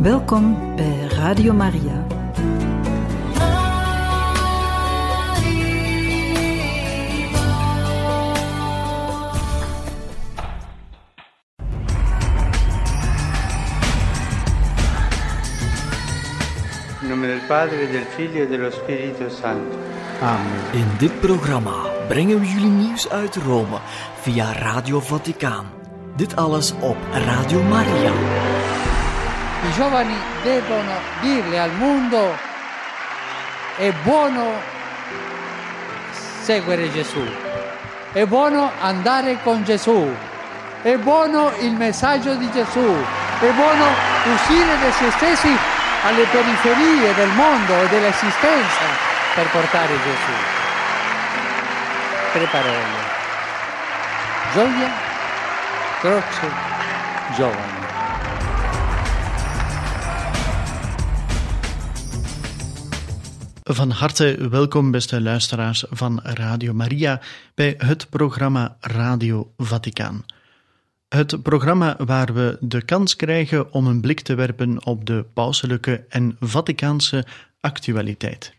Welkom bij Radio Maria. In nome del Padre, del Figlio e dello Spirito Santo. Amen. In dit programma brengen we jullie nieuws uit Rome via Radio Vaticaan. Dit alles op Radio Maria. I giovani devono dirle al mondo: è buono seguire Gesù, è buono andare con Gesù, è buono il messaggio di Gesù, è buono uscire da se stessi alle periferie del mondo e dell'esistenza per portare Gesù. Tre parole: gioia, croce, giovani. Van harte welkom, beste luisteraars van Radio Maria, bij het programma Radio Vaticaan. Het programma waar we de kans krijgen om een blik te werpen op de pauselijke en Vaticaanse actualiteit.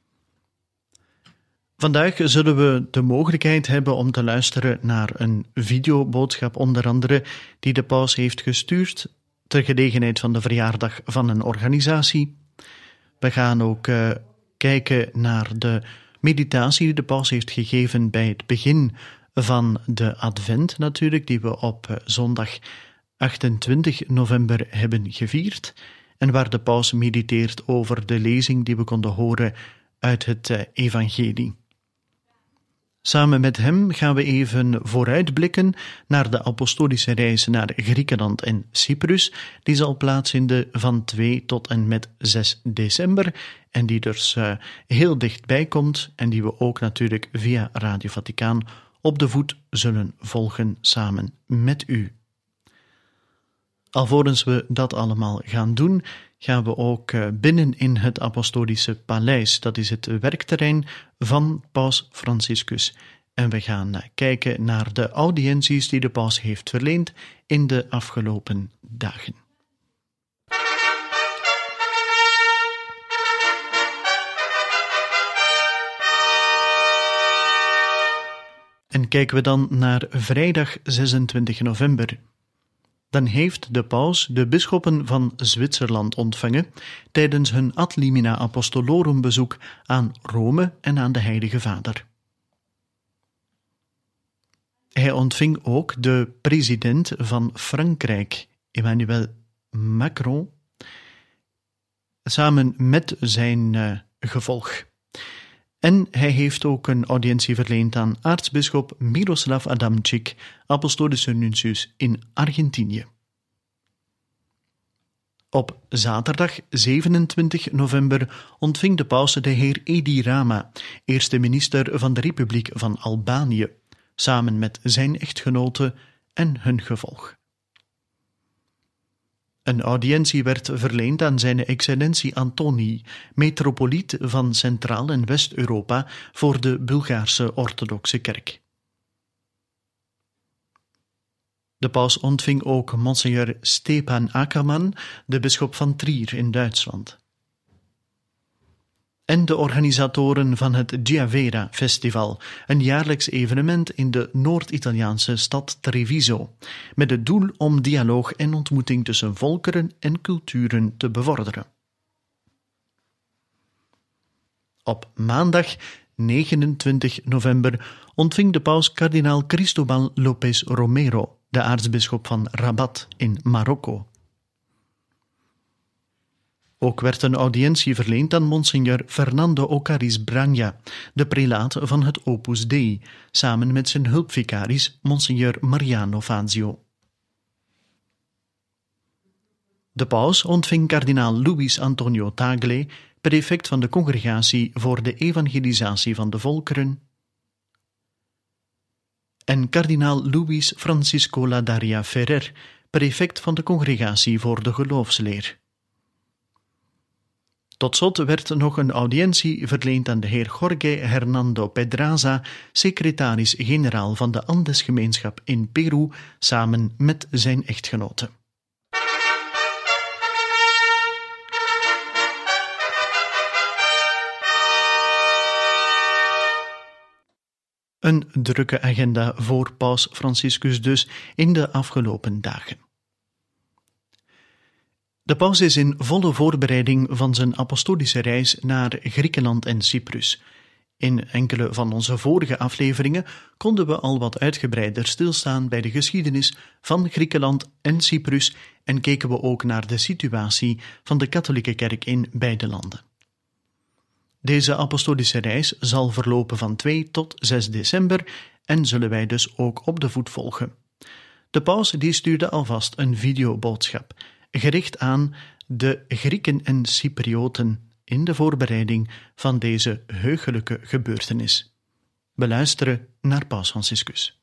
Vandaag zullen we de mogelijkheid hebben om te luisteren naar een videoboodschap, onder andere, die de paus heeft gestuurd ter gelegenheid van de verjaardag van een organisatie. We gaan ook kijken naar de meditatie die de paus heeft gegeven bij het begin van de Advent natuurlijk, die we op zondag 28 november hebben gevierd en waar de paus mediteert over de lezing die we konden horen uit het evangelie. Samen met hem gaan we even vooruitblikken naar de apostolische reis naar Griekenland en Cyprus. Die zal plaatsvinden van 2 tot en met 6 december en die dus heel dichtbij komt en die we ook natuurlijk via Radio Vaticaan op de voet zullen volgen samen met u. Alvorens we dat allemaal gaan doen, gaan we ook binnen in het apostolische paleis. Dat is het werkterrein van paus Franciscus. En we gaan kijken naar de audiënties die de paus heeft verleend in de afgelopen dagen. En kijken we dan naar vrijdag 26 november. Dan heeft de paus de bisschoppen van Zwitserland ontvangen tijdens hun Ad Limina Apostolorum bezoek aan Rome en aan de Heilige Vader. Hij ontving ook de president van Frankrijk, Emmanuel Macron, samen met zijn gevolg. En hij heeft ook een audiëntie verleend aan aartsbisschop Miroslav Adamczyk, apostolische nuntius in Argentinië. Op zaterdag 27 november ontving de paus de heer Edi Rama, eerste minister van de Republiek van Albanië, samen met zijn echtgenote en hun gevolg. Een audiëntie werd verleend aan zijn excellentie Antoni, metropoliet van Centraal- en West-Europa voor de Bulgaarse orthodoxe kerk. De paus ontving ook monseigneur Stepan Ackermann, de bisschop van Trier in Duitsland. En de organisatoren van het Giavera Festival, een jaarlijks evenement in de Noord-Italiaanse stad Treviso, met het doel om dialoog en ontmoeting tussen volkeren en culturen te bevorderen. Op maandag 29 november ontving de paus kardinaal Cristobal López Romero, de aartsbisschop van Rabat in Marokko. Ook werd een audiëntie verleend aan monseigneur Fernando Ocaris Bragna, de prelaat van het Opus Dei, samen met zijn hulpvicaris monseigneur Mariano Fazio. De paus ontving kardinaal Luis Antonio Tagle, prefect van de Congregatie voor de Evangelisatie van de Volkeren, en kardinaal Luis Francisco Ladaria Ferrer, prefect van de Congregatie voor de Geloofsleer. Tot slot werd nog een audiëntie verleend aan de heer Jorge Hernando Pedraza, secretaris-generaal van de Andesgemeenschap in Peru, samen met zijn echtgenote. Een drukke agenda voor paus Franciscus dus in de afgelopen dagen. De paus is in volle voorbereiding van zijn apostolische reis naar Griekenland en Cyprus. In enkele van onze vorige afleveringen konden we al wat uitgebreider stilstaan bij de geschiedenis van Griekenland en Cyprus en keken we ook naar de situatie van de katholieke kerk in beide landen. Deze apostolische reis zal verlopen van 2 tot 6 december en zullen wij dus ook op de voet volgen. De paus die stuurde alvast een videoboodschap, gericht aan de Grieken en Cyprioten in de voorbereiding van deze heugelijke gebeurtenis. We luisteren naar paus Franciscus.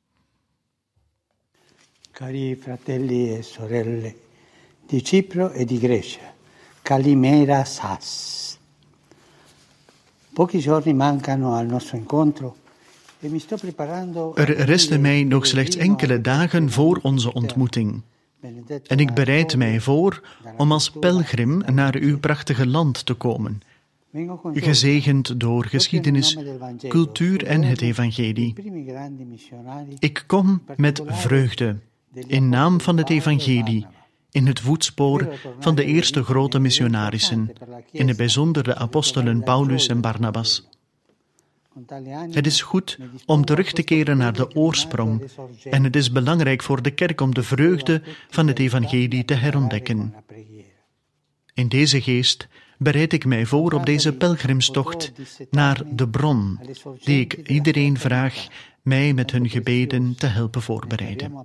Cari fratelli e sorelle di Cipro e di Grecia, Kalimera Sas. Pochi giorni mancano al nostro incontro e mi sto preparando. Er resten mij nog slechts enkele dagen voor onze ontmoeting. En ik bereid mij voor om als pelgrim naar uw prachtige land te komen, gezegend door geschiedenis, cultuur en het evangelie. Ik kom met vreugde, in naam van het evangelie, in het voetspoor van de eerste grote missionarissen, in het bijzonder de apostelen Paulus en Barnabas. Het is goed om terug te keren naar de oorsprong en het is belangrijk voor de kerk om de vreugde van het evangelie te herontdekken. In deze geest bereid ik mij voor op deze pelgrimstocht naar de bron, die ik iedereen vraag mij met hun gebeden te helpen voorbereiden.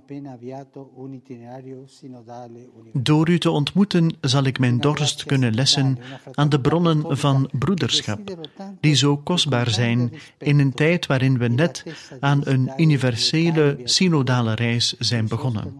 Door u te ontmoeten zal ik mijn dorst kunnen lessen aan de bronnen van broederschap, die zo kostbaar zijn in een tijd waarin we net aan een universele synodale reis zijn begonnen.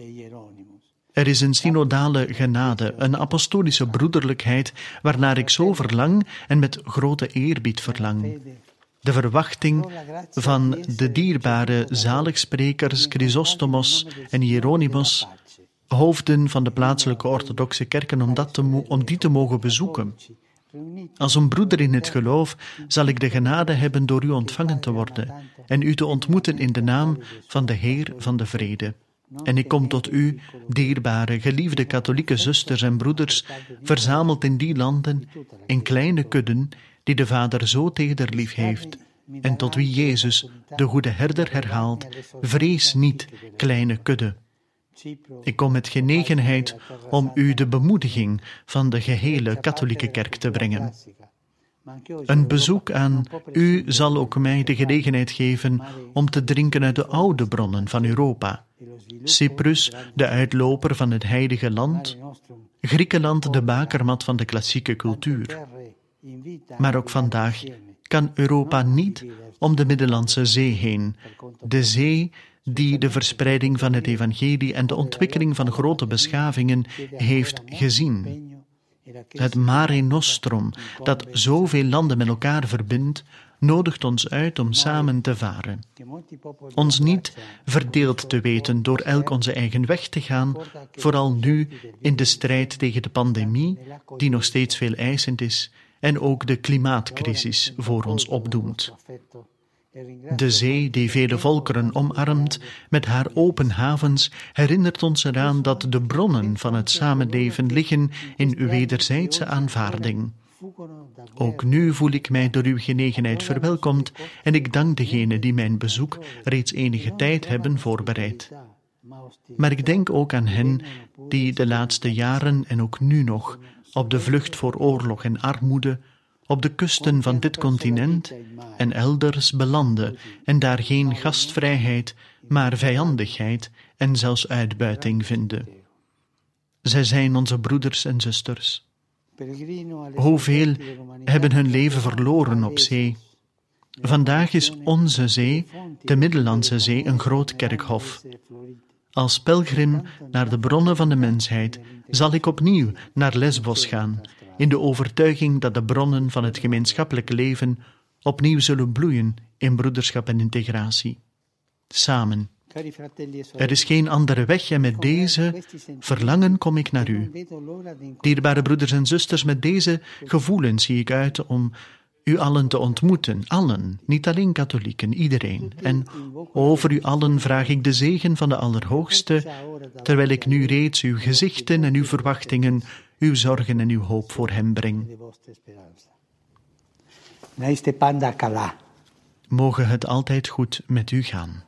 Er is een synodale genade, een apostolische broederlijkheid, waarnaar ik zo verlang en met grote eerbied verlang. De verwachting van de dierbare zaligsprekers Chrysostomos en Hieronymus, hoofden van de plaatselijke orthodoxe kerken, om die te mogen bezoeken. Als een broeder in het geloof zal ik de genade hebben door u ontvangen te worden en u te ontmoeten in de naam van de Heer van de vrede. En ik kom tot u, dierbare, geliefde katholieke zusters en broeders, verzameld in die landen, in kleine kudden, die de Vader zo teder lief heeft, en tot wie Jezus, de goede herder, herhaalt, vrees niet, kleine kudde. Ik kom met genegenheid om u de bemoediging van de gehele katholieke kerk te brengen. Een bezoek aan u zal ook mij de gelegenheid geven om te drinken uit de oude bronnen van Europa. Cyprus, de uitloper van het heilige land, Griekenland, de bakermat van de klassieke cultuur. Maar ook vandaag kan Europa niet om de Middellandse Zee heen, de zee die de verspreiding van het evangelie en de ontwikkeling van grote beschavingen heeft gezien. Het Mare Nostrum, dat zoveel landen met elkaar verbindt, nodigt ons uit om samen te varen. Ons niet verdeeld te weten door elk onze eigen weg te gaan, vooral nu in de strijd tegen de pandemie, die nog steeds veel eisend is, en ook de klimaatcrisis voor ons opdoemt. De zee die vele volkeren omarmt met haar open havens herinnert ons eraan dat de bronnen van het samenleven liggen in wederzijdse aanvaarding. Ook nu voel ik mij door uw genegenheid verwelkomd en ik dank degenen die mijn bezoek reeds enige tijd hebben voorbereid. Maar ik denk ook aan hen die de laatste jaren en ook nu nog op de vlucht voor oorlog en armoede op de kusten van dit continent en elders belanden en daar geen gastvrijheid, maar vijandigheid en zelfs uitbuiting vinden. Zij zijn onze broeders en zusters. Hoeveel hebben hun leven verloren op zee? Vandaag is onze zee, de Middellandse Zee, een groot kerkhof. Als pelgrim naar de bronnen van de mensheid zal ik opnieuw naar Lesbos gaan, in de overtuiging dat de bronnen van het gemeenschappelijk leven opnieuw zullen bloeien in broederschap en integratie. Samen. Er is geen andere weg en met deze verlangen kom ik naar u. Dierbare broeders en zusters, met deze gevoelens zie ik uit om u allen te ontmoeten, allen, niet alleen katholieken, iedereen. En over u allen vraag ik de zegen van de Allerhoogste, terwijl ik nu reeds uw gezichten en uw verwachtingen, uw zorgen en uw hoop voor hem breng. Moge het altijd goed met u gaan.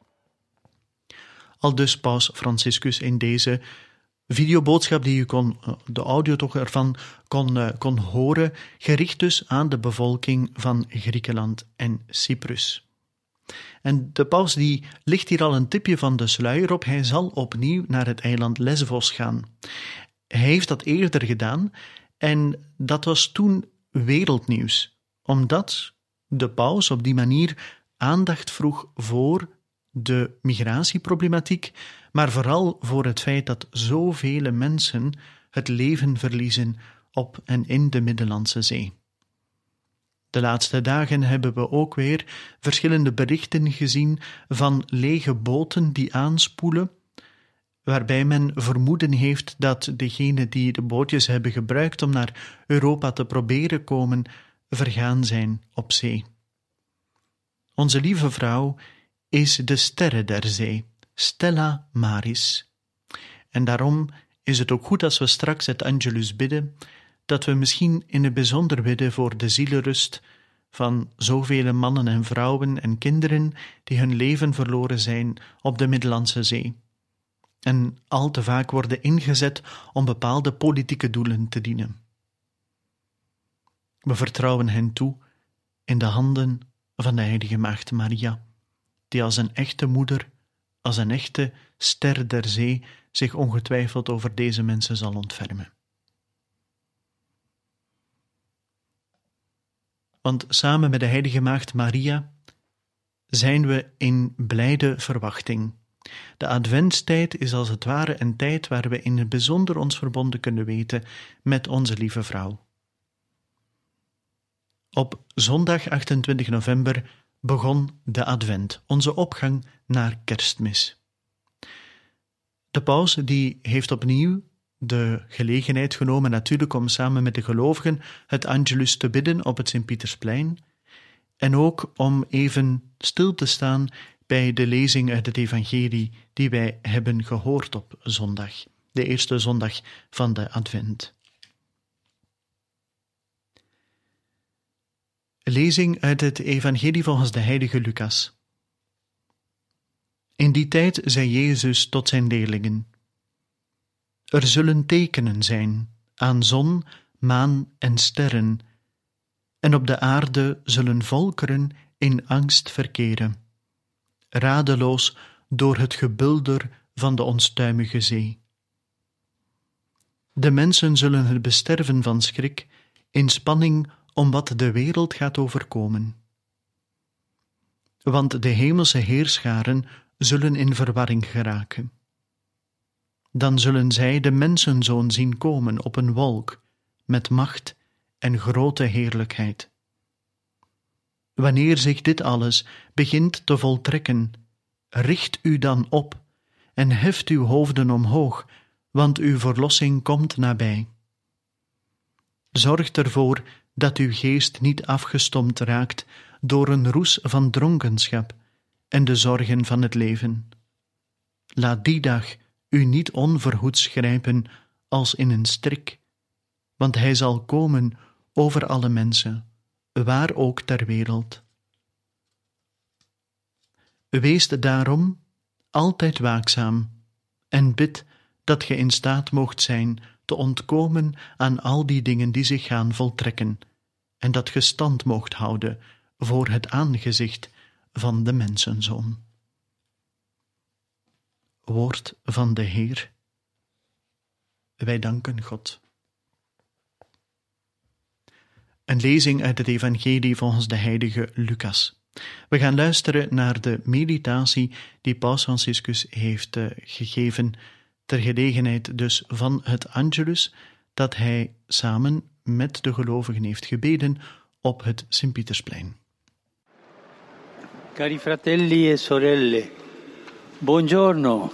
Aldus Paus Franciscus in deze videoboodschap die u de audio toch ervan kon horen, gericht dus aan de bevolking van Griekenland en Cyprus. En de paus die licht hier al een tipje van de sluier op. Hij zal opnieuw naar het eiland Lesvos gaan. Hij heeft dat eerder gedaan en dat was toen wereldnieuws, omdat de paus op die manier aandacht vroeg voor de migratieproblematiek, maar vooral voor het feit dat zoveel mensen het leven verliezen op en in de Middellandse Zee. De laatste dagen hebben we ook weer verschillende berichten gezien van lege boten die aanspoelen, waarbij men vermoeden heeft dat degenen die de bootjes hebben gebruikt om naar Europa te proberen komen, vergaan zijn op zee. Onze lieve vrouw is de sterre der zee, Stella Maris. En daarom is het ook goed als we straks het Angelus bidden, dat we misschien in het bijzonder bidden voor de zielenrust van zoveel mannen en vrouwen en kinderen die hun leven verloren zijn op de Middellandse Zee. En al te vaak worden ingezet om bepaalde politieke doelen te dienen. We vertrouwen hen toe in de handen van de heilige Maagd Maria, die als een echte moeder, als een echte ster der zee, zich ongetwijfeld over deze mensen zal ontfermen. Want samen met de heilige Maagd Maria zijn we in blijde verwachting. De adventstijd is als het ware een tijd waar we in het bijzonder ons verbonden kunnen weten met onze lieve vrouw. Op zondag 28 november begon de advent, onze opgang naar kerstmis. De paus die heeft opnieuw de gelegenheid genomen natuurlijk om samen met de gelovigen het Angelus te bidden op het Sint-Pietersplein en ook om even stil te staan bij de lezing uit het evangelie die wij hebben gehoord op zondag, de eerste zondag van de advent. Lezing uit het evangelie volgens de heilige Lucas. In die tijd zei Jezus tot zijn leerlingen: er zullen tekenen zijn aan zon, maan en sterren, en op de aarde zullen volkeren in angst verkeren, radeloos door het gebulder van de onstuimige zee. De mensen zullen het besterven van schrik, in spanning om wat de wereld gaat overkomen. Want de hemelse heerscharen zullen in verwarring geraken. Dan zullen zij de mensenzoon zien komen op een wolk, met macht en grote heerlijkheid. Wanneer zich dit alles begint te voltrekken, richt u dan op en heft uw hoofden omhoog, want uw verlossing komt nabij. Zorg ervoor dat uw geest niet afgestompt raakt door een roes van dronkenschap en de zorgen van het leven. Laat die dag u niet onverhoeds grijpen als in een strik, want hij zal komen over alle mensen, waar ook ter wereld. Wees daarom altijd waakzaam en bid dat ge in staat moogt zijn te ontkomen aan al die dingen die zich gaan voltrekken en dat ge stand moogt houden voor het aangezicht van de mensenzoon. Woord van de Heer. Wij danken God. Een lezing uit het evangelie volgens de heilige Lucas. We gaan luisteren naar de meditatie die Paus Franciscus heeft gegeven ter gelegenheid dus van het Angelus dat hij samen met de gelovigen heeft gebeden op het Sint-Pietersplein. Cari fratelli e sorelle, buongiorno.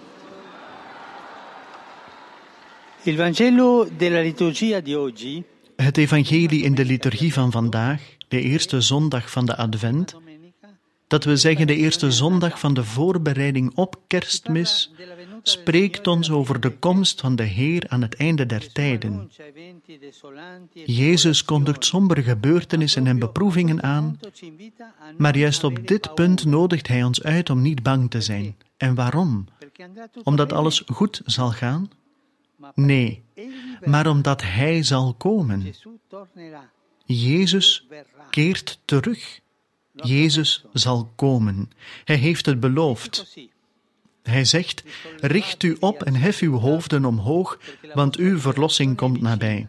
Il Vangelo della liturgia di oggi Het evangelie in de liturgie van vandaag, de eerste zondag van de Advent, dat we zeggen de eerste zondag van de voorbereiding op Kerstmis, spreekt ons over de komst van de Heer aan het einde der tijden. Jezus kondigt sombere gebeurtenissen en beproevingen aan, maar juist op dit punt nodigt Hij ons uit om niet bang te zijn. En waarom? Omdat alles goed zal gaan? Nee, maar omdat Hij zal komen. Jezus keert terug. Jezus zal komen. Hij heeft het beloofd. Hij zegt, richt u op en hef uw hoofden omhoog, want uw verlossing komt nabij.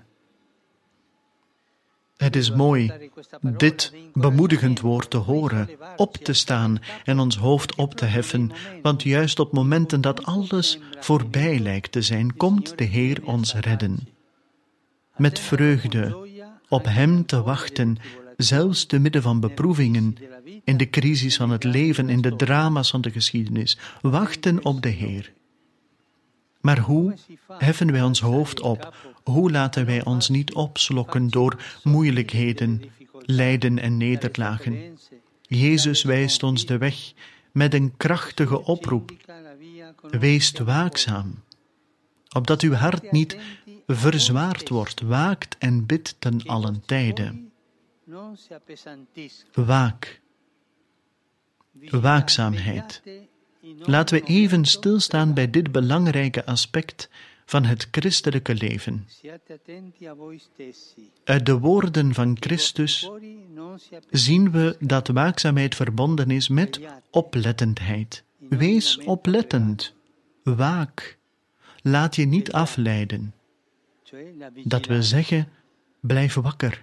Het is mooi dit bemoedigend woord te horen, op te staan en ons hoofd op te heffen, want juist op momenten dat alles voorbij lijkt te zijn, komt de Heer ons redden. Met vreugde, op Hem te wachten, zelfs te midden van beproevingen, in de crisis van het leven, in de drama's van de geschiedenis, wachten op de Heer. Maar hoe heffen wij ons hoofd op? Hoe laten wij ons niet opslokken door moeilijkheden, lijden en nederlagen? Jezus wijst ons de weg met een krachtige oproep. Wees waakzaam, opdat uw hart niet verzwaard wordt. Waakt en bidt ten allen tijde. Waak. Waakzaamheid. Laten we even stilstaan bij dit belangrijke aspect van het christelijke leven. Uit de woorden van Christus zien we dat waakzaamheid verbonden is met oplettendheid. Wees oplettend. Waak. Laat je niet afleiden. Dat wil zeggen, blijf wakker.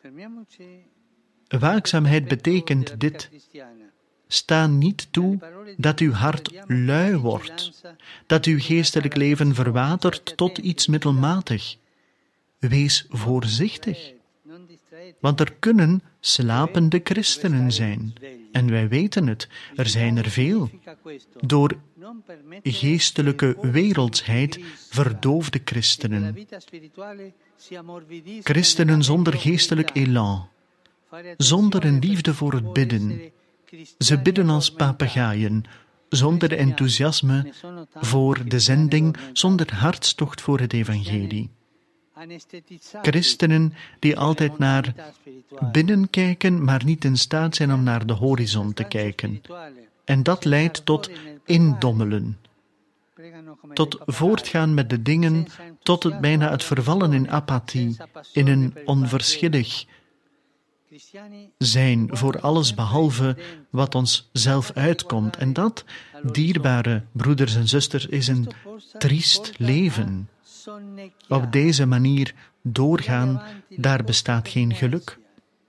Waakzaamheid betekent dit. Sta niet toe dat uw hart lui wordt, dat uw geestelijk leven verwatert tot iets middelmatig. Wees voorzichtig, want er kunnen slapende christenen zijn. En wij weten het, er zijn er veel. Door geestelijke wereldsheid verdoofde christenen. Christenen zonder geestelijk elan, zonder een liefde voor het bidden. Ze bidden als papegaaien, zonder enthousiasme voor de zending, zonder hartstocht voor het evangelie. Christenen die altijd naar binnen kijken, maar niet in staat zijn om naar de horizon te kijken. En dat leidt tot indommelen, tot voortgaan met de dingen, tot het bijna het vervallen in apathie, in een onverschillig zijn voor alles behalve wat ons zelf uitkomt. En dat, dierbare broeders en zusters, is een triest leven. Op deze manier doorgaan, daar bestaat geen geluk.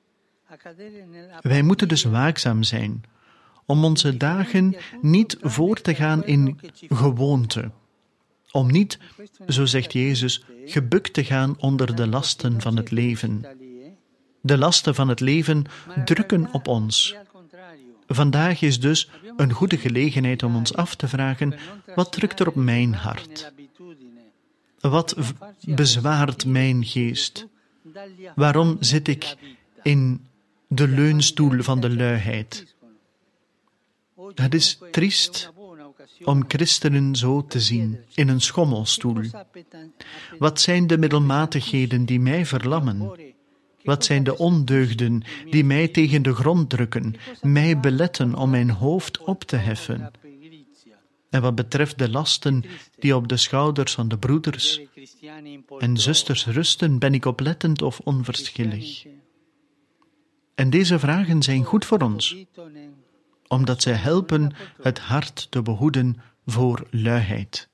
Wij moeten dus waakzaam zijn, om onze dagen niet voor te gaan in gewoonte. Om niet, zo zegt Jezus, gebukt te gaan onder de lasten van het leven. De lasten van het leven drukken op ons. Vandaag is dus een goede gelegenheid om ons af te vragen, wat drukt er op mijn hart? Wat bezwaart mijn geest? Waarom zit ik in de leunstoel van de luiheid? Het is triest om christenen zo te zien, in een schommelstoel. Wat zijn de middelmatigheden die mij verlammen? Wat zijn de ondeugden die mij tegen de grond drukken, mij beletten om mijn hoofd op te heffen? En wat betreft de lasten die op de schouders van de broeders en zusters rusten, ben ik oplettend of onverschillig? En deze vragen zijn goed voor ons, omdat zij helpen het hart te behoeden voor luiheid.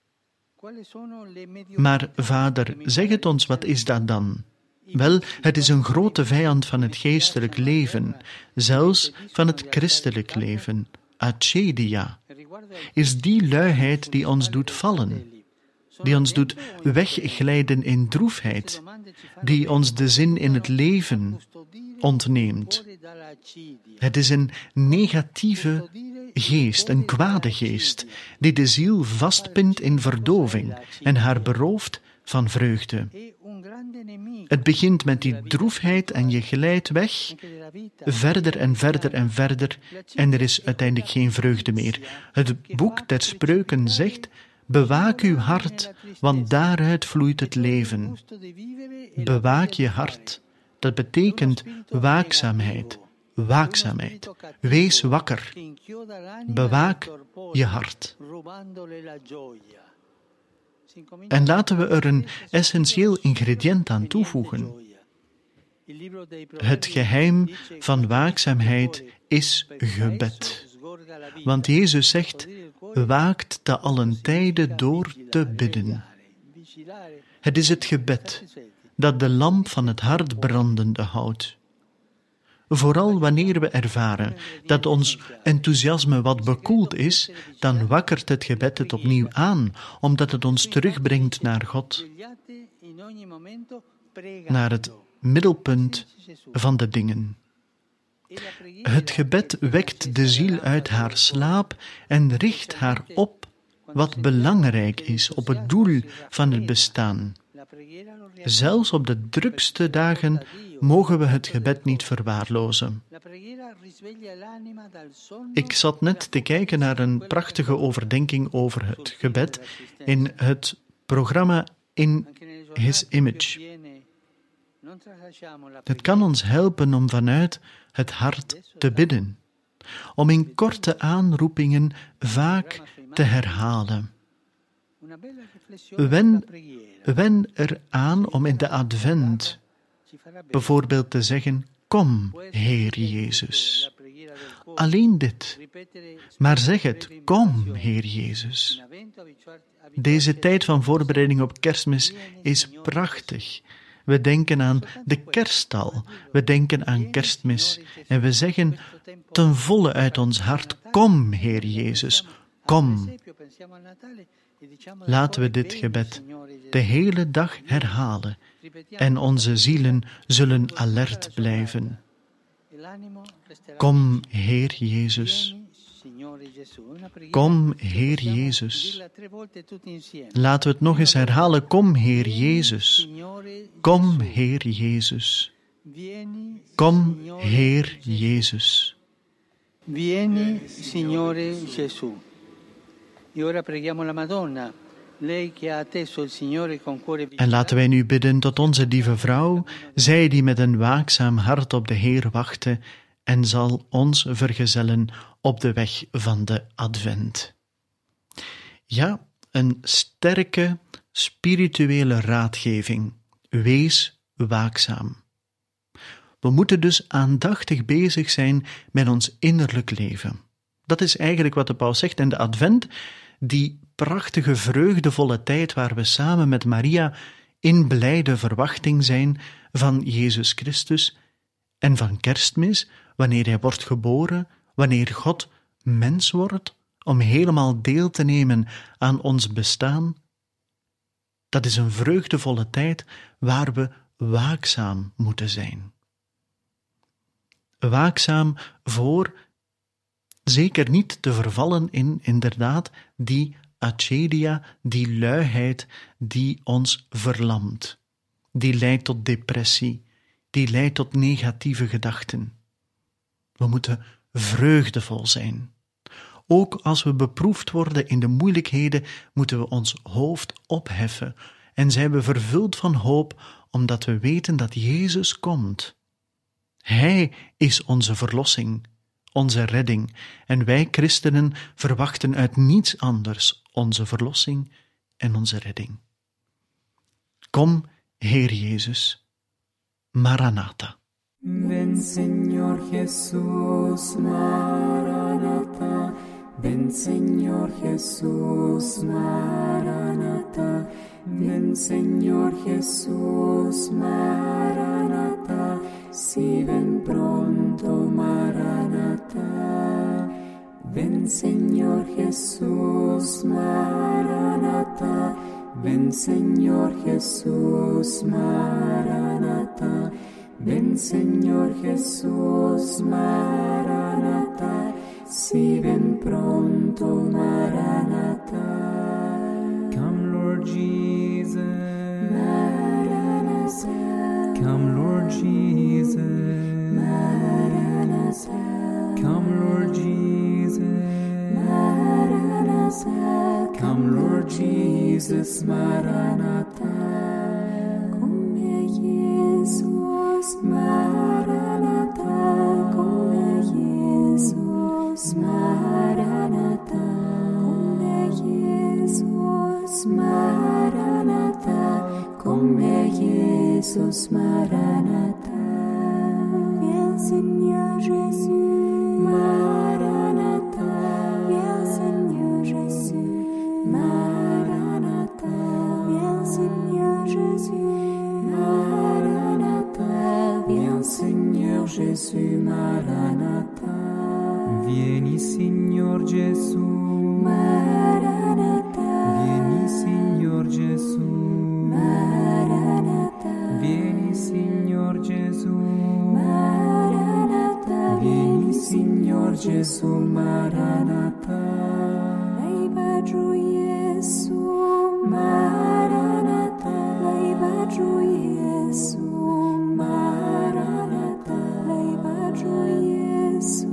Maar vader, zeg het ons, wat is dat dan? Wel, het is een grote vijand van het geestelijk leven, zelfs van het christelijk leven. Acedia is die luiheid die ons doet vallen, die ons doet wegglijden in droefheid, die ons de zin in het leven ontneemt. Het is een negatieve geest, een kwade geest, die de ziel vastpint in verdoving en haar berooft van vreugde. Het begint met die droefheid en je glijdt weg, verder en verder en verder, en er is uiteindelijk geen vreugde meer. Het boek der Spreuken zegt: bewaak uw hart, want daaruit vloeit het leven. Bewaak je hart. Dat betekent waakzaamheid. Waakzaamheid. Wees wakker. Bewaak je hart. En laten we er een essentieel ingrediënt aan toevoegen. Het geheim van waakzaamheid is gebed. Want Jezus zegt: waakt te allen tijden door te bidden. Het is het gebed dat de lamp van het hart brandende houdt. Vooral wanneer we ervaren dat ons enthousiasme wat bekoeld is, dan wakkert het gebed het opnieuw aan, omdat het ons terugbrengt naar God, naar het middelpunt van de dingen. Het gebed wekt de ziel uit haar slaap en richt haar op wat belangrijk is, op het doel van het bestaan. Zelfs op de drukste dagen mogen we het gebed niet verwaarlozen. Ik zat net te kijken naar een prachtige overdenking over het gebed in het programma In His Image. Het kan ons helpen om vanuit het hart te bidden, om in korte aanroepingen vaak te herhalen. Wen er aan om in de advent bijvoorbeeld te zeggen: kom, Heer Jezus. Alleen dit. Maar zeg het: kom, Heer Jezus. Deze tijd van voorbereiding op Kerstmis is prachtig. We denken aan de kerststal, we denken aan Kerstmis en we zeggen ten volle uit ons hart: kom, Heer Jezus, kom. Laten we dit gebed de hele dag herhalen en onze zielen zullen alert blijven. Kom, Heer Jezus. Kom, Heer Jezus. Laten we het nog eens herhalen. Kom, Heer Jezus. Kom, Heer Jezus. Kom, Heer Jezus. Vieni, Signore Gesù. E ora preghiamo la Madonna. En laten wij nu bidden tot onze lieve vrouw, zij die met een waakzaam hart op de Heer wachtte en zal ons vergezellen op de weg van de Advent. Ja, een sterke spirituele raadgeving. Wees waakzaam. We moeten dus aandachtig bezig zijn met ons innerlijk leven. Dat is eigenlijk wat de paus zegt in de Advent, die prachtige, vreugdevolle tijd waar we samen met Maria in blijde verwachting zijn van Jezus Christus en van Kerstmis, wanneer Hij wordt geboren, wanneer God mens wordt, om helemaal deel te nemen aan ons bestaan. Dat is een vreugdevolle tijd waar we waakzaam moeten zijn. Waakzaam voor zeker niet te vervallen in, inderdaad, die acedia, die luiheid die ons verlamt. Die leidt tot depressie, die leidt tot negatieve gedachten. We moeten vreugdevol zijn. Ook als we beproefd worden in de moeilijkheden, moeten we ons hoofd opheffen en zijn we vervuld van hoop, omdat we weten dat Jezus komt. Hij is onze verlossing, onze redding, en wij christenen verwachten uit niets anders onze verlossing en onze redding. Kom, Heer Jezus. Maranatha. Ven, Señor Jesús, Maranatha. Ven, Señor Jesús, Maranatha. Ven, Señor Jesús, Maranatha. Si ven pronto, Maranatha. Ven, Señor Jesús, Maranatha. Ven, Señor Jesús, Maranatha. Ven, Señor Jesús, Maranatha. Si ven pronto, Maranatha. Come, Lord Jesus. Maranatha. Jesus, Maranatha. Come Jesus, Maranatha. Come Jesus, Maranatha. Come Jesus, Maranatha. Come Jesus, Maranatha. Viens Seigneur Jésus, Maranatha. Viens Seigneur Jésus, Maranatha. Viens Seigneur Jésus, Maranatha. Viens Seigneur Jésus, Maranatha. Vieni Signor Gesù, Maranatha. vieni Signor Gesù, Maranatha. vieni Signor Gesù, Maranatha. vieni Signor Gesù, Maranatha. Lejba giù Gesù, Maranatha. Lejba giù Gesù, Maranatha. Lejba giù Gesù,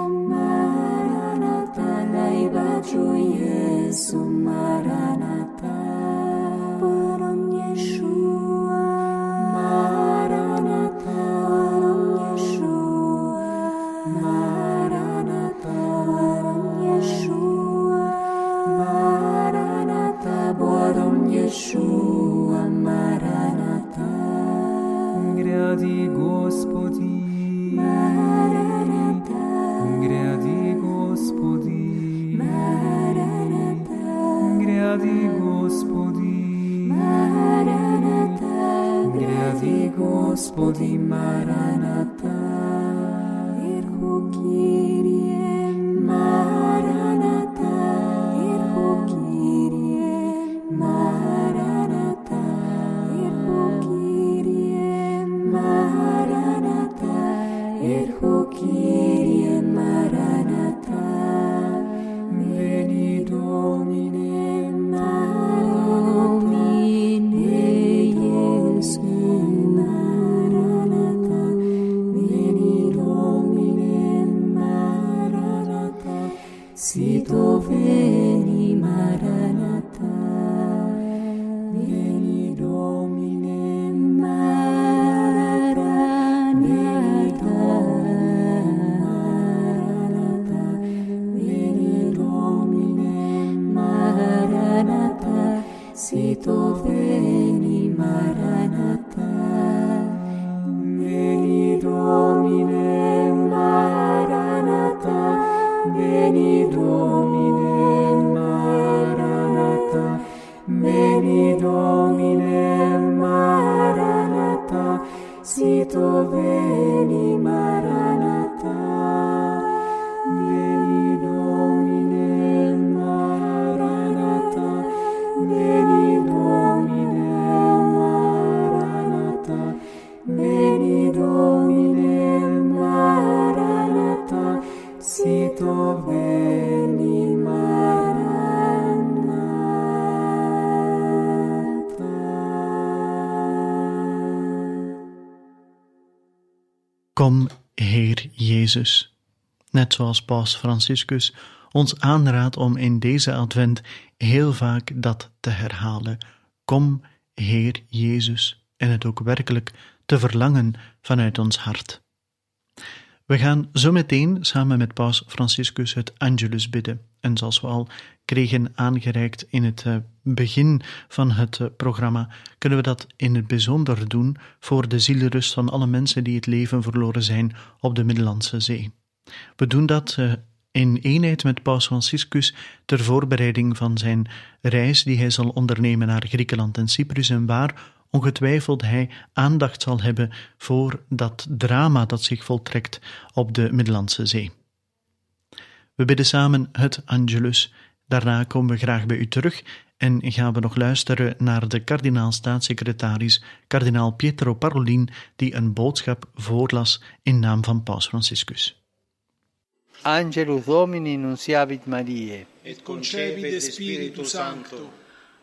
Maranatha. Lejba giù Gesù, Maranatha. Borom Yeshua, Maranatha. Borom Yeshua, Maranatha. Borom Yeshua, Maranatha. Borom Yeshua, Maranatha. Gradi Gospodi, Maranatha. gradi Gospodi, Maranatha. gradi Gospodi, Maranatha. gradi Gospodi, Maranatha. Irhu Kyrie, Maranatha. Irhu Kyrie, Maranatha. Irhu Kyrie, Maranatha. Irhu Kyrie, Maranatha. Veni Domine, Domine Iesu, Maranatha. Veni Domine, Maranatha. Sito veni, Maranatha. Veni Domine, Maranatha. Maranatha. Veni Domine, Maranatha. Sito veni, Maranatha. Veni Domine, Maranatha. Veni Domine, Maranatha. Veni Domine, Maranatha. Sito veni, Maranatha. Veni Domine, Maranatha. Veni Domine, Maranatha. Veni Domine, Maranatha. Sito veni, Maranatha. Kom, Heer Jezus. Net zoals Paus Franciscus ons aanraadt om in deze advent heel vaak dat te herhalen. Kom, Heer Jezus, en het ook werkelijk te verlangen vanuit ons hart. We gaan zo meteen samen met Paus Franciscus het Angelus bidden. En zoals we al kregen aangereikt in het begin van het programma, kunnen we dat in het bijzonder doen voor de zielerust van alle mensen die het leven verloren zijn op de Middellandse Zee. We doen dat in eenheid met Paus Franciscus ter voorbereiding van zijn reis die hij zal ondernemen naar Griekenland en Cyprus en waar ongetwijfeld hij aandacht zal hebben voor dat drama dat zich voltrekt op de Middellandse Zee. We bidden samen het Angelus. Daarna komen we graag bij u terug en gaan we nog luisteren naar de kardinaal-staatssecretaris, kardinaal Pietro Parolin, die een boodschap voorlas in naam van Paus Franciscus. Angelus Domini nunciavit Mariae. Et concepit de Spiritu Sancto.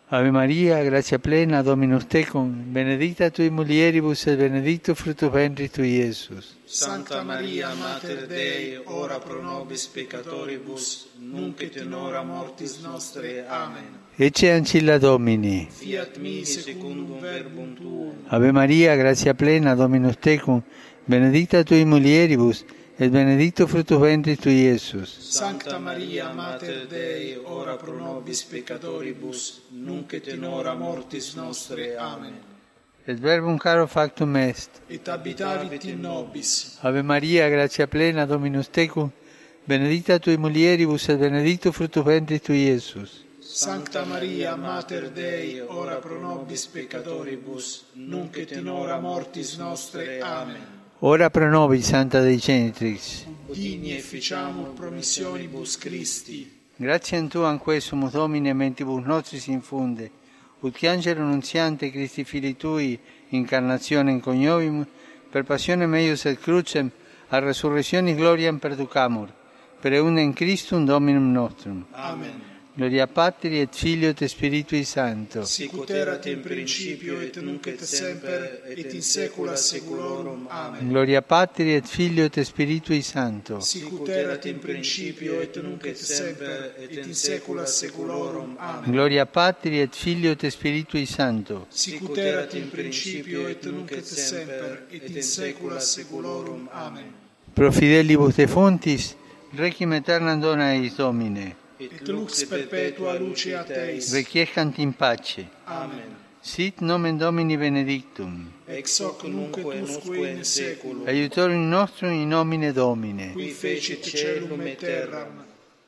Ave Maria, grazia plena, Dominus tecum, benedicta tui mulieribus et benedictus fructus ventris tui, Iesus. Santa Maria, Mater Dei, ora pro nobis peccatoribus, nunc et in hora mortis nostre. Amen. Ecce ancilla Domini. Fiat mi secundum verbum tuum. Ave Maria, grazia plena, Dominus tecum, benedicta tui mulieribus, et benedictus fructus ventris tui, Iesus. Santa Maria, Mater Dei, ora pro nobis peccatoribus, nunc et in hora mortis nostre. Amen. Et verbum caro factum est. Et habitavit in nobis. Ave Maria, grazia plena, Dominus tecum, benedicta tui mulieribus, et benedictus fructus ventris tui, Iesus. Sancta Maria, Mater Dei, ora pro nobis peccatoribus, nunc et in hora mortis nostre. Amen. Ora pro nobis, Santa Dei Genitrix. Digni efficiamur promissionibus Christi. Gratiam Tuam quesumus, Domine, mentibus nostris infunde, ut che angelo nunziante Christi Filii Tui, incarnationem coniovimus, per passionem eius et crucem, a resurrectionis gloriam perducamur, per eundem Christum Dominum nostrum. Amen. Gloria Patri et Filio et Spiritui Sancto. Sicut erat in principio et nunc et semper et in saecula saeculorum. Amen. Gloria Patri et Filio et Spiritui Sancto. Sicut erat in principio et nunc et semper et in saecula saeculorum. Amen. Gloria Patri et Filio et Spiritui Sancto. Sicut erat in principio et nunc et semper et in saecula saeculorum. Amen. Pro fidelibus defuntis, requiem aeternam dona eis Domine. Et lux perpetua luceat eis. Requiescant in pace. Amen. Sit nomen Domini benedictum. Ex hoc nunc et usque in saeculum. Aiutorium nostrum in nomine Domine. Qui fecit caelum et terram.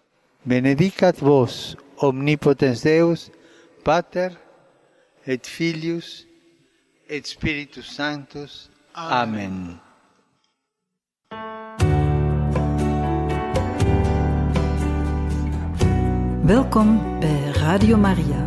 Benedicat vos, omnipotens Deus, Pater, et Filius, et Spiritus Sanctus. Amen. Welkom bij Radio Maria.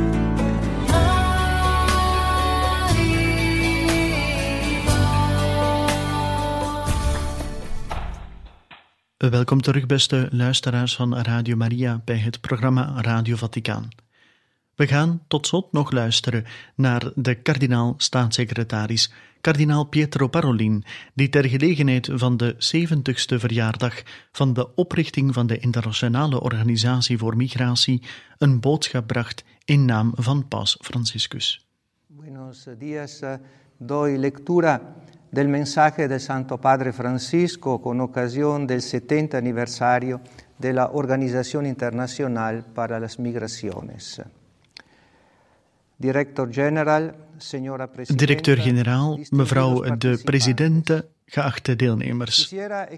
Welkom terug, beste luisteraars van Radio Maria, bij het programma Radio Vaticaan. We gaan tot slot nog luisteren naar de kardinaal-staatssecretaris, kardinaal Pietro Parolin, die ter gelegenheid van de 70ste verjaardag van de oprichting van de Internationale Organisatie voor Migratie een boodschap bracht in naam van Paus Franciscus. Buenos días, doy lectura del mensaje del Santo Padre Francisco con ocasión del 70 aniversario de la Organización Internacional para las Migraciones. Directeur-generaal, mevrouw de presidente, geachte deelnemers.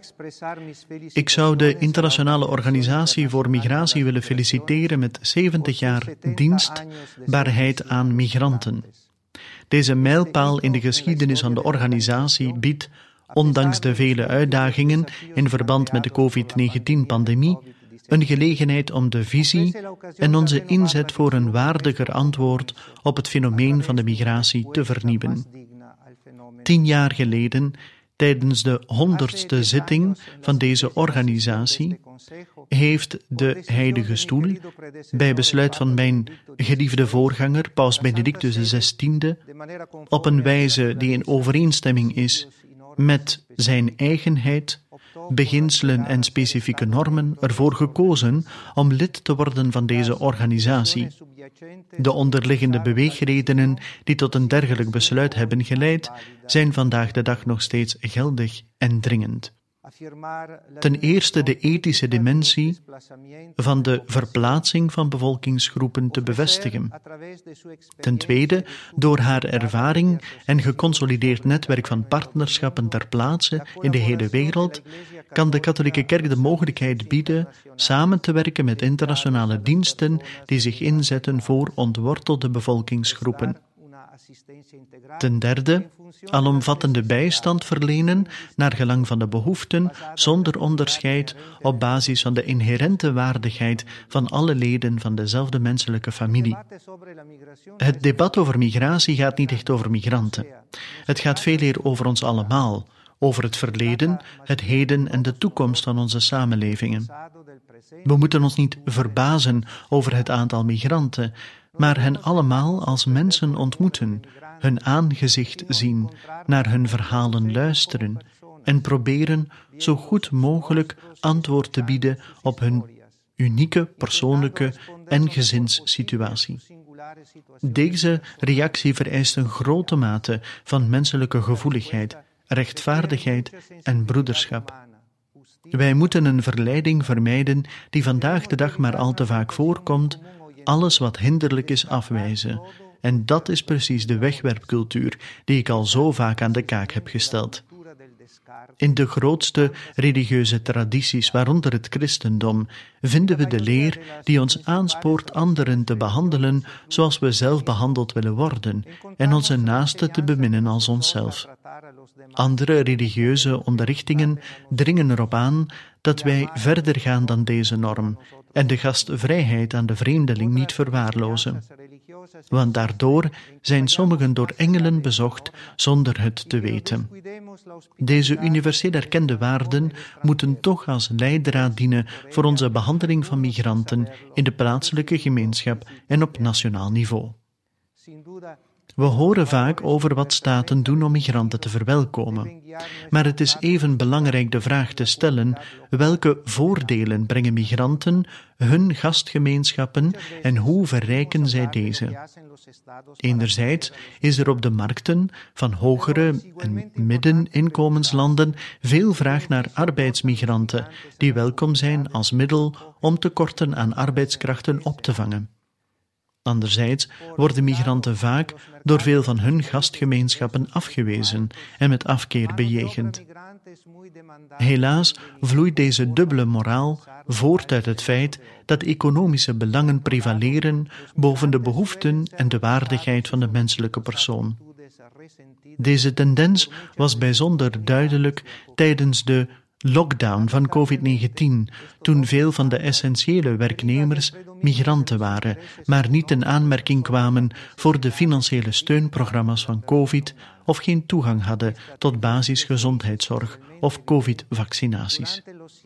Ik zou de Internationale Organisatie voor Migratie willen feliciteren met 70 jaar dienstbaarheid aan migranten. Deze mijlpaal in de geschiedenis van de organisatie biedt, ondanks de vele uitdagingen in verband met de COVID-19-pandemie, een gelegenheid om de visie en onze inzet voor een waardiger antwoord op het fenomeen van de migratie te vernieuwen. 10 jaar geleden, tijdens de 100ste zitting van deze organisatie, heeft de Heilige Stoel, bij besluit van mijn geliefde voorganger, Paus Benedictus XVI, op een wijze die in overeenstemming is met zijn eigenheid, beginselen en specifieke normen ervoor gekozen om lid te worden van deze organisatie. De onderliggende beweegredenen die tot een dergelijk besluit hebben geleid, zijn vandaag de dag nog steeds geldig en dringend. Ten eerste de ethische dimensie van de verplaatsing van bevolkingsgroepen te bevestigen. Ten tweede, door haar ervaring en geconsolideerd netwerk van partnerschappen ter plaatse in de hele wereld, kan de katholieke kerk de mogelijkheid bieden samen te werken met internationale diensten die zich inzetten voor ontwortelde bevolkingsgroepen. Ten derde, alomvattende bijstand verlenen naar gelang van de behoeften, zonder onderscheid, op basis van de inherente waardigheid van alle leden van dezelfde menselijke familie. Het debat over migratie gaat niet echt over migranten. Het gaat veel eer over ons allemaal, over het verleden, het heden en de toekomst van onze samenlevingen. We moeten ons niet verbazen over het aantal migranten, maar hen allemaal als mensen ontmoeten, hun aangezicht zien, naar hun verhalen luisteren en proberen zo goed mogelijk antwoord te bieden op hun unieke persoonlijke en gezinssituatie. Deze reactie vereist een grote mate van menselijke gevoeligheid, rechtvaardigheid en broederschap. Wij moeten een verleiding vermijden die vandaag de dag maar al te vaak voorkomt, alles wat hinderlijk is afwijzen. En dat is precies de wegwerpcultuur die ik al zo vaak aan de kaak heb gesteld. In de grootste religieuze tradities, waaronder het christendom, vinden we de leer die ons aanspoort anderen te behandelen zoals we zelf behandeld willen worden en onze naaste te beminnen als onszelf. Andere religieuze onderrichtingen dringen erop aan dat wij verder gaan dan deze norm en de gastvrijheid aan de vreemdeling niet verwaarlozen. Want daardoor zijn sommigen door engelen bezocht zonder het te weten. Deze universeel erkende waarden moeten toch als leidraad dienen voor onze behandeling van migranten in de plaatselijke gemeenschap en op nationaal niveau. We horen vaak over wat staten doen om migranten te verwelkomen. Maar het is even belangrijk de vraag te stellen: welke voordelen brengen migranten hun gastgemeenschappen en hoe verrijken zij deze? Enerzijds is er op de markten van hogere en middeninkomenslanden veel vraag naar arbeidsmigranten, die welkom zijn als middel om tekorten aan arbeidskrachten op te vangen. Anderzijds worden migranten vaak door veel van hun gastgemeenschappen afgewezen en met afkeer bejegend. Helaas vloeit deze dubbele moraal voort uit het feit dat economische belangen prevaleren boven de behoeften en de waardigheid van de menselijke persoon. Deze tendens was bijzonder duidelijk tijdens de lockdown van COVID-19, toen veel van de essentiële werknemers migranten waren, maar niet in aanmerking kwamen voor de financiële steunprogramma's van COVID of geen toegang hadden tot basisgezondheidszorg of COVID-vaccinaties.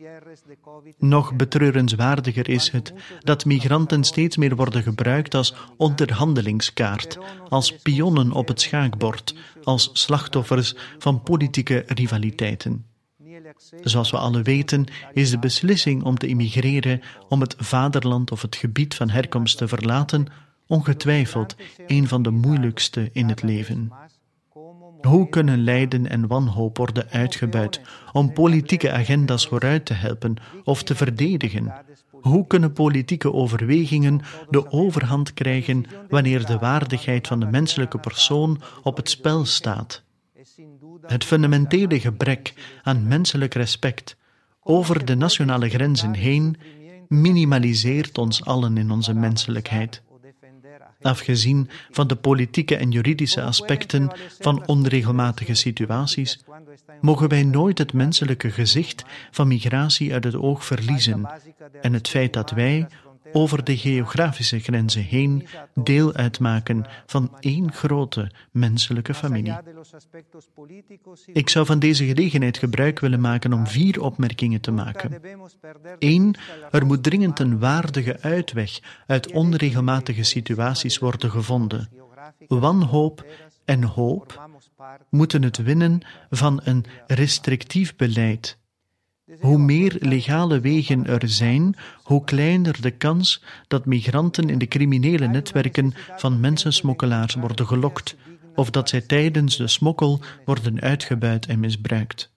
Nog betreurenswaardiger is het dat migranten steeds meer worden gebruikt als onderhandelingskaart, als pionnen op het schaakbord, als slachtoffers van politieke rivaliteiten. Zoals we alle weten, is de beslissing om te immigreren, om het vaderland of het gebied van herkomst te verlaten, ongetwijfeld een van de moeilijkste in het leven. Hoe kunnen lijden en wanhoop worden uitgebuit om politieke agenda's vooruit te helpen of te verdedigen? Hoe kunnen politieke overwegingen de overhand krijgen wanneer de waardigheid van de menselijke persoon op het spel staat? Het fundamentele gebrek aan menselijk respect over de nationale grenzen heen minimaliseert ons allen in onze menselijkheid. Afgezien van de politieke en juridische aspecten van onregelmatige situaties, mogen wij nooit het menselijke gezicht van migratie uit het oog verliezen en het feit dat wij, over de geografische grenzen heen, deel uitmaken van één grote menselijke familie. Ik zou van deze gelegenheid gebruik willen maken om 4 opmerkingen te maken. 1. Er moet dringend een waardige uitweg uit onregelmatige situaties worden gevonden. Wanhoop en hoop moeten het winnen van een restrictief beleid. Hoe meer legale wegen er zijn, hoe kleiner de kans dat migranten in de criminele netwerken van mensensmokkelaars worden gelokt, of dat zij tijdens de smokkel worden uitgebuit en misbruikt.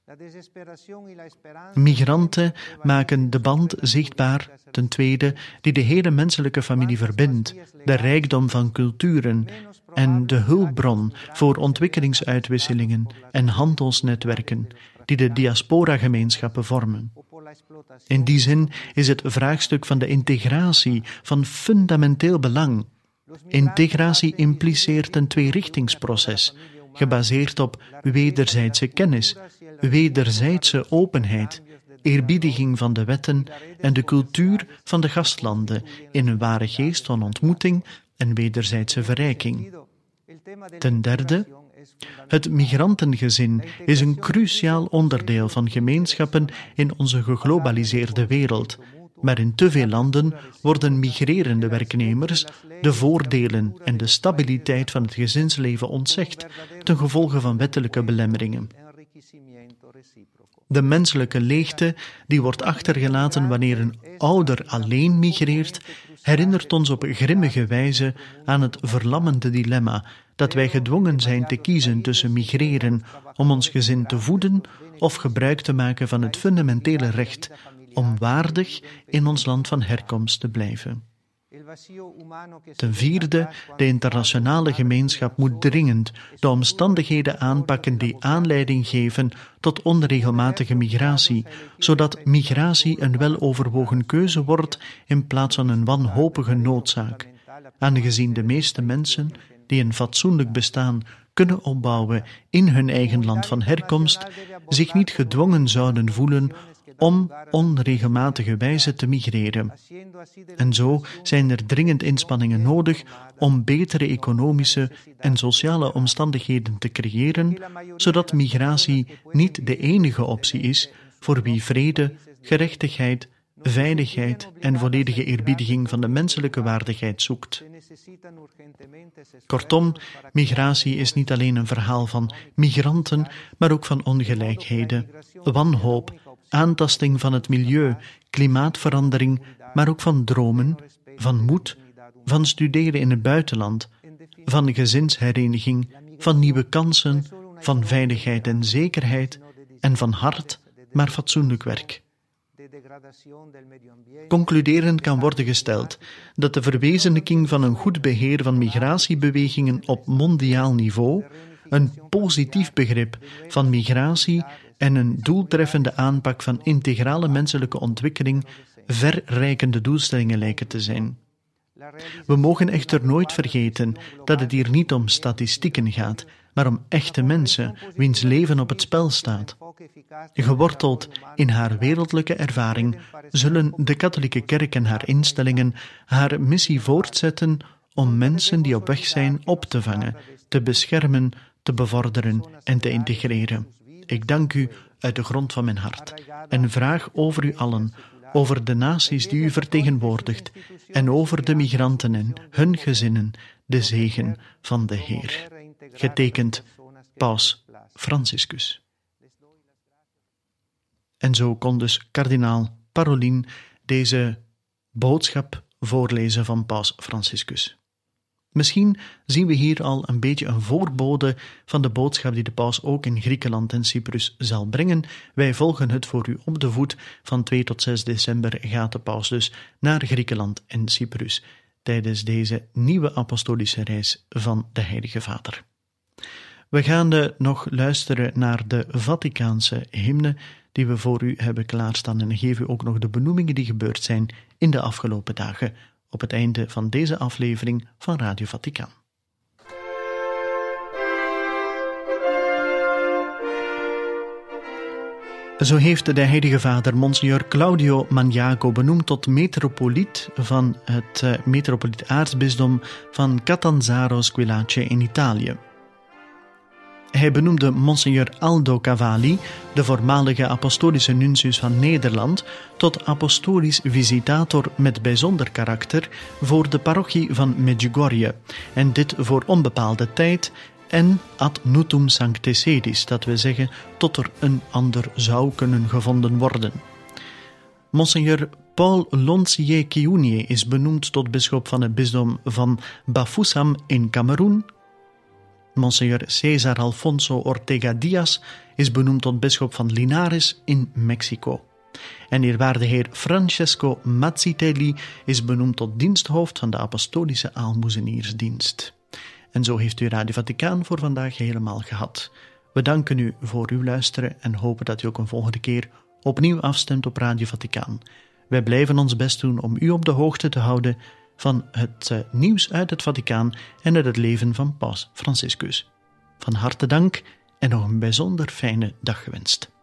Migranten maken de band zichtbaar, ten tweede, die de hele menselijke familie verbindt, de rijkdom van culturen en de hulpbron voor ontwikkelingsuitwisselingen en handelsnetwerken, die de diaspora-gemeenschappen vormen. In die zin is het vraagstuk van de integratie van fundamenteel belang. Integratie impliceert een tweerichtingsproces, gebaseerd op wederzijdse kennis, wederzijdse openheid, eerbiediging van de wetten en de cultuur van de gastlanden in een ware geest van ontmoeting en wederzijdse verrijking. Ten derde, het migrantengezin is een cruciaal onderdeel van gemeenschappen in onze geglobaliseerde wereld, Maar in te veel landen worden migrerende werknemers de voordelen en de stabiliteit van het gezinsleven ontzegd ten gevolge van wettelijke belemmeringen. De menselijke leegte die wordt achtergelaten wanneer een ouder alleen migreert, herinnert ons op grimmige wijze aan het verlammende dilemma dat wij gedwongen zijn te kiezen tussen migreren om ons gezin te voeden of gebruik te maken van het fundamentele recht om waardig in ons land van herkomst te blijven. Ten vierde, de internationale gemeenschap moet dringend de omstandigheden aanpakken die aanleiding geven tot onregelmatige migratie, zodat migratie een weloverwogen keuze wordt in plaats van een wanhopige noodzaak. Aangezien de meeste mensen die een fatsoenlijk bestaan kunnen opbouwen in hun eigen land van herkomst, zich niet gedwongen zouden voelen om onregelmatige wijze te migreren. En zo zijn er dringend inspanningen nodig om betere economische en sociale omstandigheden te creëren, zodat migratie niet de enige optie is voor wie vrede, gerechtigheid, veiligheid en volledige eerbiediging van de menselijke waardigheid zoekt. Kortom, migratie is niet alleen een verhaal van migranten, maar ook van ongelijkheden, wanhoop, aantasting van het milieu, klimaatverandering, maar ook van dromen, van moed, van studeren in het buitenland, van gezinshereniging, van nieuwe kansen, van veiligheid en zekerheid en van hard, maar fatsoenlijk werk. Concluderend kan worden gesteld dat de verwezenlijking van een goed beheer van migratiebewegingen op mondiaal niveau, een positief begrip van migratie en een doeltreffende aanpak van integrale menselijke ontwikkeling verrijkende doelstellingen lijken te zijn. We mogen echter nooit vergeten dat het hier niet om statistieken gaat, maar om echte mensen, wiens leven op het spel staat. Geworteld in haar wereldlijke ervaring zullen de katholieke kerk en haar instellingen haar missie voortzetten om mensen die op weg zijn op te vangen, te beschermen, te bevorderen en te integreren. Ik dank u uit de grond van mijn hart en vraag over u allen, over de naties die u vertegenwoordigt en over de migranten en hun gezinnen, de zegen van de Heer. Getekend Paus Franciscus. En zo kon dus kardinaal Parolin deze boodschap voorlezen van Paus Franciscus. Misschien zien we hier al een beetje een voorbode van de boodschap die de paus ook in Griekenland en Cyprus zal brengen. Wij volgen het voor u op de voet. Van 2 tot 6 december gaat de paus dus naar Griekenland en Cyprus tijdens deze nieuwe apostolische reis van de Heilige Vader. We gaan nog luisteren naar de Vaticaanse hymne die we voor u hebben klaarstaan en geven u ook nog de benoemingen die gebeurd zijn in de afgelopen dagen op het einde van deze aflevering van Radio Vaticaan. Zo heeft de Heilige Vader Monsignor Claudio Maniaco benoemd tot metropoliet van het metropoliet-aartsbisdom van Catanzaro Squillace in Italië. Hij benoemde Monsignor Aldo Cavalli, de voormalige apostolische nuncius van Nederland, tot apostolisch visitator met bijzonder karakter voor de parochie van Medjugorje, en dit voor onbepaalde tijd en ad nutum sancte sedis, dat we zeggen tot er een ander zou kunnen gevonden worden. Monsignor Paul Lonsier Kiunie is benoemd tot bisschop van het bisdom van Bafoussam in Kameroen. Monsignor César Alfonso Ortega Diaz is benoemd tot bisschop van Linares in Mexico. En eerwaarde heer Francesco Mazzitelli is benoemd tot diensthoofd van de apostolische aalmoezeniersdienst. En zo heeft u Radio Vaticaan voor vandaag helemaal gehad. We danken u voor uw luisteren en hopen dat u ook een volgende keer opnieuw afstemt op Radio Vaticaan. Wij blijven ons best doen om u op de hoogte te houden van het nieuws uit het Vaticaan en uit het leven van Paus Franciscus. Van harte dank en nog een bijzonder fijne dag gewenst.